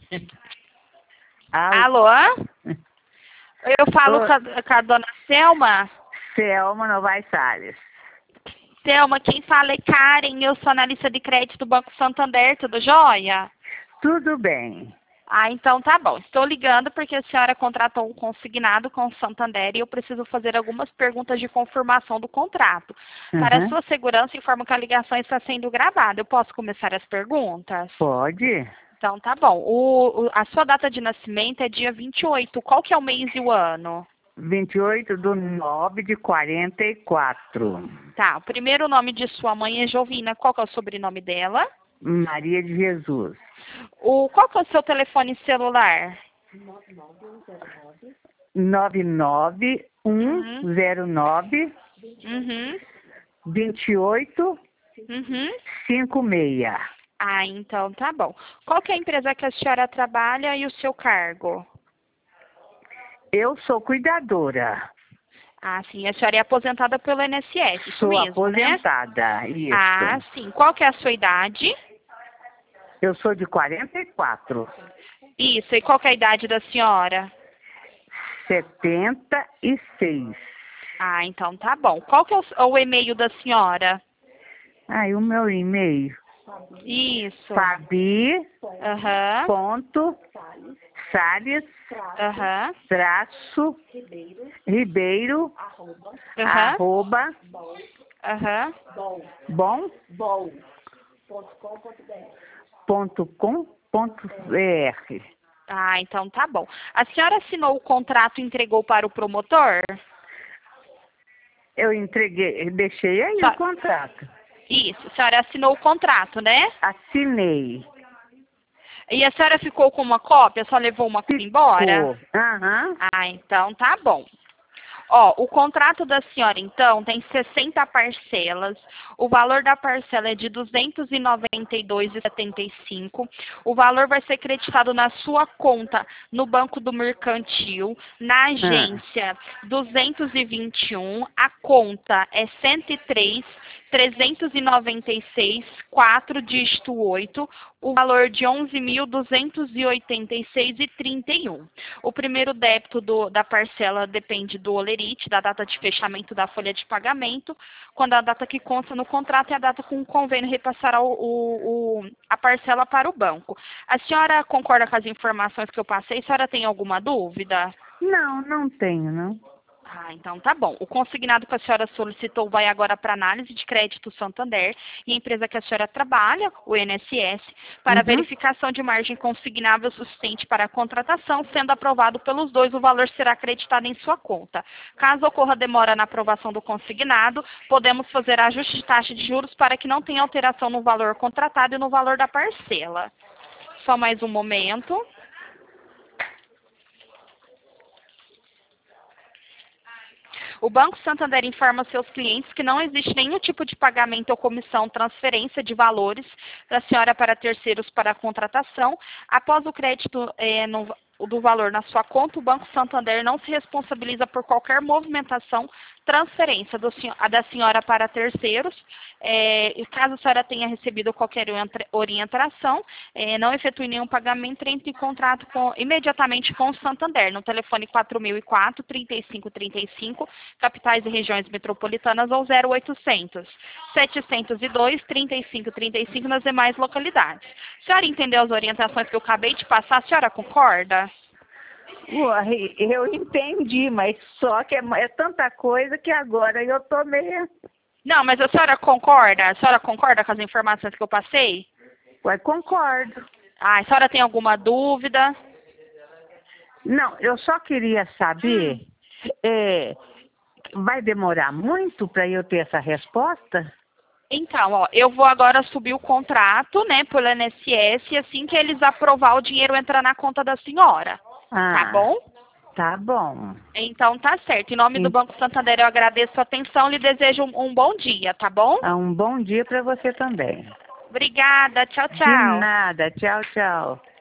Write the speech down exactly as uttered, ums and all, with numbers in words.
Alô? Eu falo Ô, com a, com a dona Selma. Selma Novaes Salles. Selma, quem fala é Karen, eu sou analista de crédito do Banco Santander, tudo jóia? Tudo bem. Ah, então tá bom. Estou ligando porque a senhora contratou um consignado com o Santander e eu preciso fazer algumas perguntas de confirmação do contrato. Para a Uhum. sua segurança, informo que a ligação está sendo gravada. Eu posso começar as perguntas? Pode? Então tá bom. O, o- a sua data de nascimento é dia vinte e oito. Qual que é o mês e o ano? vinte e oito do nove de quarenta e quatro. Tá, o primeiro nome de sua mãe é Jovina. Qual que é o sobrenome dela? Maria de Jesus. O, qual que é o seu telefone celular? nove nove Uhum, um zero nove uhum, dois oito uhum. cinco seis. Ah, então tá bom. Qual que é a empresa que a senhora trabalha e o seu cargo? Eu sou cuidadora. Ah, sim, a senhora é aposentada pelo I N S S, isso Sou mesmo, né? aposentada. Ah, Isso. sim. Qual que é a sua idade? Eu sou de quarenta e quatro. Isso, e qual que é a idade da senhora? setenta e seis. Ah, então tá bom. Qual que é o, o e-mail da senhora? Aí o meu e-mail. Isso. Fabi Aham, ponto Salles aham, traço Ribeiro aham, arroba aham. bom ponto com ponto br. Ah, então tá bom. A senhora assinou o contrato e entregou para o promotor? Eu entreguei, deixei aí o Só- contrato. Isso, a senhora assinou o contrato, né? Assinei. E a senhora ficou com uma cópia, só levou uma cópia embora? Ficou. Aham. Ah, então tá bom. Ó, o contrato da senhora, então, tem sessenta parcelas. O valor da parcela é de duzentos e noventa e dois reais e setenta e cinco centavos. O valor vai ser creditado na sua conta no Banco do Mercantil, na Ah. agência duzentos e vinte e um. A conta é cento e três, trezentos e noventa e seis, quatro, dígito oito. O valor de onze mil duzentos e oitenta e seis reais e trinta e um. O primeiro débito do- da parcela depende do holerite, da data de fechamento da folha de pagamento, quando a data que consta no contrato é a data com o convênio repassará o, o- o- a parcela para o banco. A senhora concorda com as informações que eu passei? A senhora tem alguma dúvida? Não, não tenho, não. Ah, então tá bom. O consignado que a senhora solicitou vai agora para análise de crédito Santander e a empresa que a senhora trabalha, o I N S S, para Uhum. verificação de margem consignável suficiente para a contratação. Sendo aprovado pelos dois, o valor será acreditado em sua conta. Caso ocorra demora na aprovação do consignado, podemos fazer ajuste de taxa de juros para que não tenha alteração no valor contratado e no valor da parcela. Só mais um momento. O Banco Santander informa seus clientes que não existe nenhum tipo de pagamento ou comissão, transferência de valores da senhora para terceiros para a contratação. Após o crédito eh, no- do valor na sua conta, o Banco Santander não se responsabiliza por qualquer movimentação, transferência do senho- a da senhora para terceiros. Eh, e caso a senhora tenha recebido qualquer orienta- orientação, eh, não efetue nenhum pagamento, entre em contrato com- imediatamente com o Santander, no telefone quatro mil e quatro, trinta e cinco trinta e cinco, capitais e regiões metropolitanas, ou zero oitocentos, setecentos e dois, trinta e cinco trinta e cinco nas demais localidades. A senhora entendeu as orientações que eu acabei de passar? A senhora concorda? Uai, eu entendi, mas só que é, é tanta coisa que agora eu tô meio... Não, mas a senhora concorda? A senhora concorda com as informações que eu passei? Uai, concordo. Ah, a senhora tem alguma dúvida? Não, eu só queria Hum. saber, é, vai demorar muito para eu ter essa resposta? Então, ó, eu vou agora subir o contrato, né, pelo I N S S, e assim que eles aprovar, o dinheiro entra na conta da senhora. Tá Ah, bom? tá bom. Então tá certo. Em nome do Em- Banco Santander, eu agradeço a atenção e lhe desejo um, um bom dia, tá bom? ah, Um bom dia para você também. Obrigada. Tchau, De tchau. nada. Tchau, tchau.